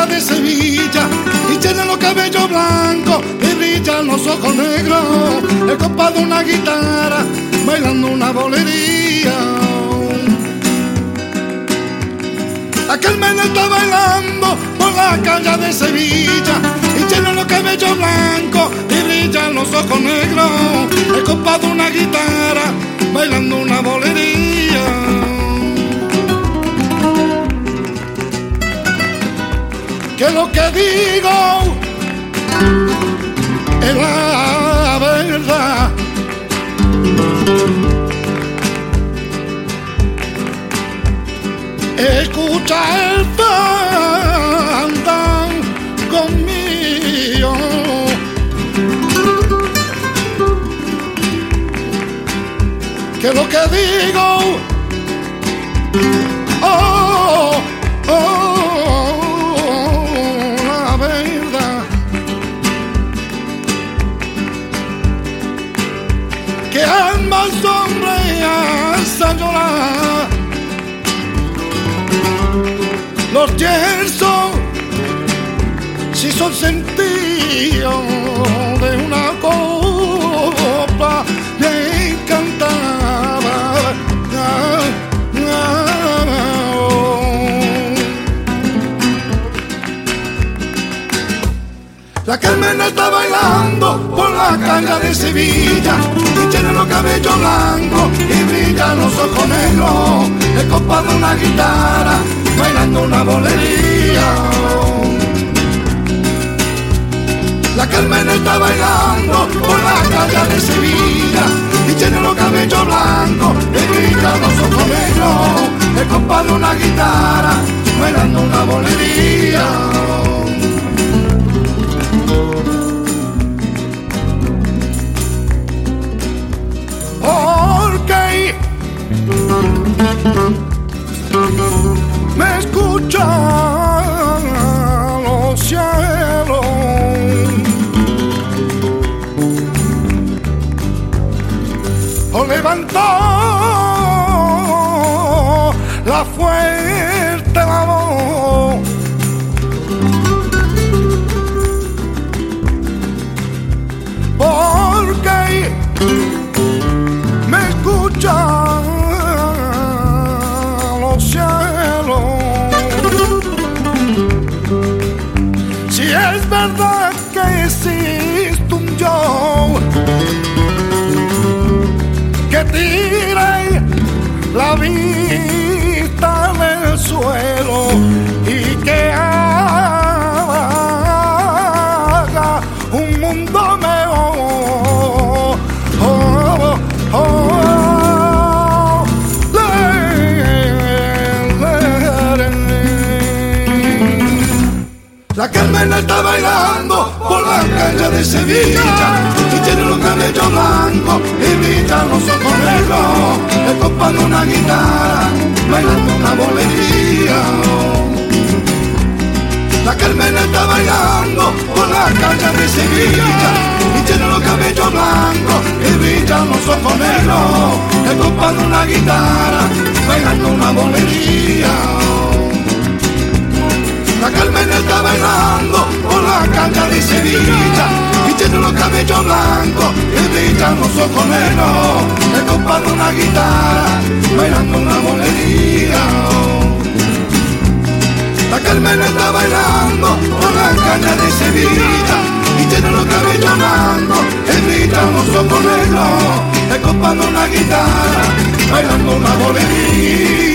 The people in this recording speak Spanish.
calle de Sevilla y tiene los cabellos blancos y brillan los ojos negros. El compás de una guitarra bailando una bolería. Aquel men está bailando por la calle de Sevilla y tiene los cabellos blancos y brillan los ojos negros. El compás de una guitarra bailando una bolería. Que lo que digo es la verdad. Escucha el fandango mío, que lo que digo, oh, la verdad, que ambas sombras a llorar. Los yersos si son sentidos de una copla me encantaba. La Carmen está bailando por la calle de Sevilla y tiene los cabellos blancos y brillan los ojos negros. El compás de una guitarra bailando una bolería. La Carmen está bailando por la calle de Sevilla y tiene los cabellos blancos y brillan los ojos negros. El compás de una guitarra bailando una bolería. Porque me escuchan los cielos, o levantó la fuerte la voz, porque me escuchan los cielos. Si es verdad que existe un yo que tire la vista del suelo y que haga un mundo mejor. La Carmen está bailando por la calle de Sevilla y tiene los cabellos blancos y brillan los ojos negros. El compás de una guitarra bailando una bolería. La Carmen está bailando por la calle de Sevilla y tiene los cabellos blancos y brillan los ojos negros. El compás de una guitarra bailando una bolería. La Carmen está bailando por la calle de Sevilla y tiene los cabellos blancos y brillan los ojos negros. El compás de una guitarra bailando una bolería. La Carmen está bailando por la calle de Sevilla y tiene los cabellos blancos y brillan los ojos negros. El compás de una guitarra bailando una bolería.